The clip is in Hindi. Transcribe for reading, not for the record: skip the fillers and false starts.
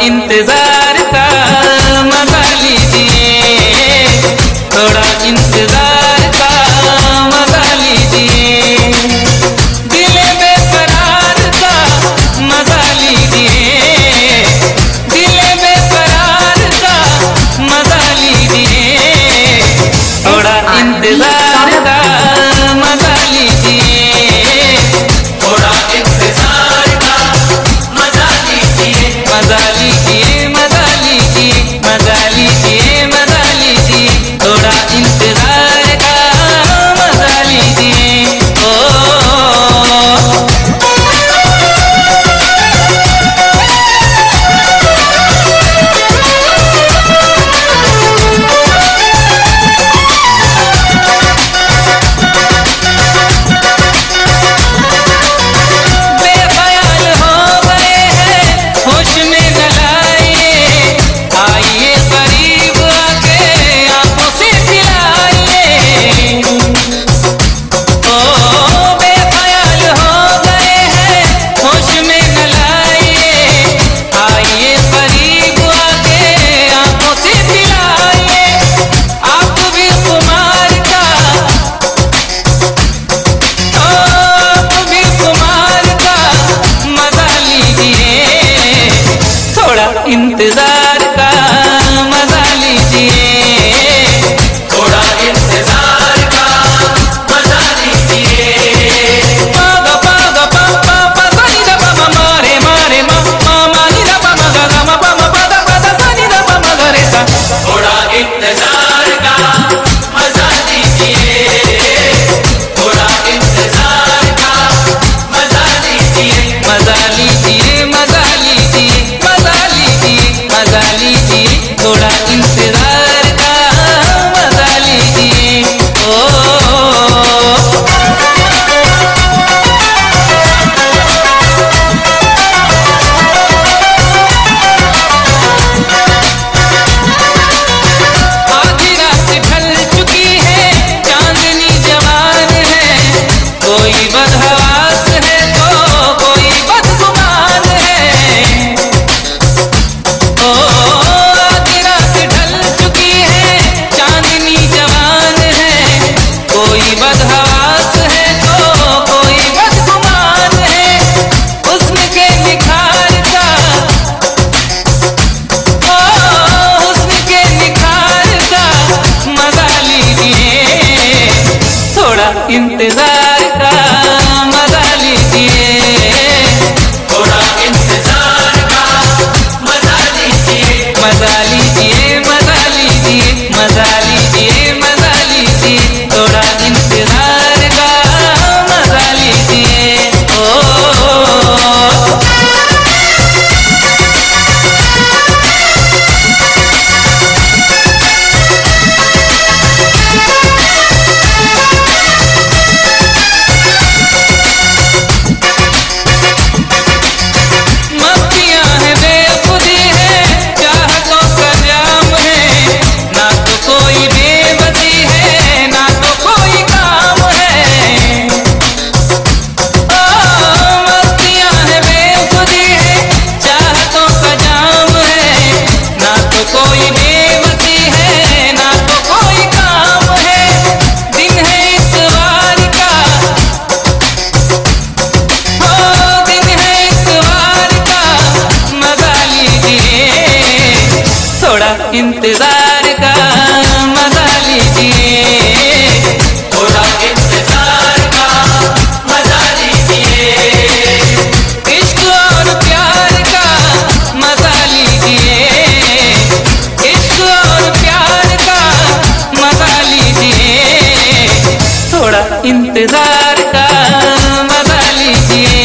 इंतजार का मजा लीजिए, थोड़ा इंतजार का मजा लीजिए, दिल बेकरार का मजा लीजिए, दिल बेकरार का मजा लीजिए, थोड़ा इंतजार का मजा लीजिए, थोड़ा इंतजार का मजा लीजिए, मजा लीजिए, मजा लीजिए, मजा लीजिए, मजा लीजिए, थोड़ा इंतजार का मजा लीजिए। बेख्याल हो गए हैं, होश में न लाइए, आइए करीब आके आंखों से पिलाइए। ओ बेख्याल हो गए हैं, होश में न लाइए, आइए करीब आके आंखों से पिलाइए, आप भी खुमार का, आप भी खुमार का मजा लीजिए, थोड़ा इंतजार का मजा लीजिए, थोड़ा इंतजार का मजा लीजिए। पागा पागा पा पा पा सा नी दा पा मा मा रे मा रे मा मा मा नी दा पा मा गा गा मा पा मा पा दा सा नी दा पा मा गा रे सा, थोड़ा इंतजार का मजा लीजिए, थोड़ा इंतजार का मजा लीजिए, मजा लीजिए, मजा लीजिए, मजा लीजिए, मजा लीजिए, थोड़ा इंतजार का मजा लीजिए। आधी रात ढल चुकी है, चांदनी जवान है, कोई बदहवास है तो कोई बदगुमान है। ओ आधी रात ढल चुकी है, चांदनी जवान है, कोई बदहवास है तो कोई बदगुमान है, हुस्न के निखार का, ओ हुस्न के निखार का मजा लीजिए, थोड़ा इंतजार का मजा लीजिए, थोड़ा इंतजार का मजा लीजिए, मजा लीजिए, मजा लीजिए, मजा लीजिए, मजा लीजिए, थोड़ा इंतजार का मजा लीजिए। मस्तियाँ हैं बेखुदी है, चाहतों का जाम है, ना तो कोई बेबसी है, ना तो कोई काम है। ओ मस्तियाँ हैं बेखुदी है, चाहतों का जाम है, ना तो कोई बेबसी है, ना तो कोई काम है, दिन है इतवार का, ओ दिन है इतवार का मजा लीजिए, थोड़ा इंतजार का मजा लीजिए, थोड़ा इंतजार का मजा लीजिए, इश्क और प्यार का मजा लीजिए, इश्क और प्यार का मजा लीजिए, थोड़ा इंतजार का मजा लीजिए।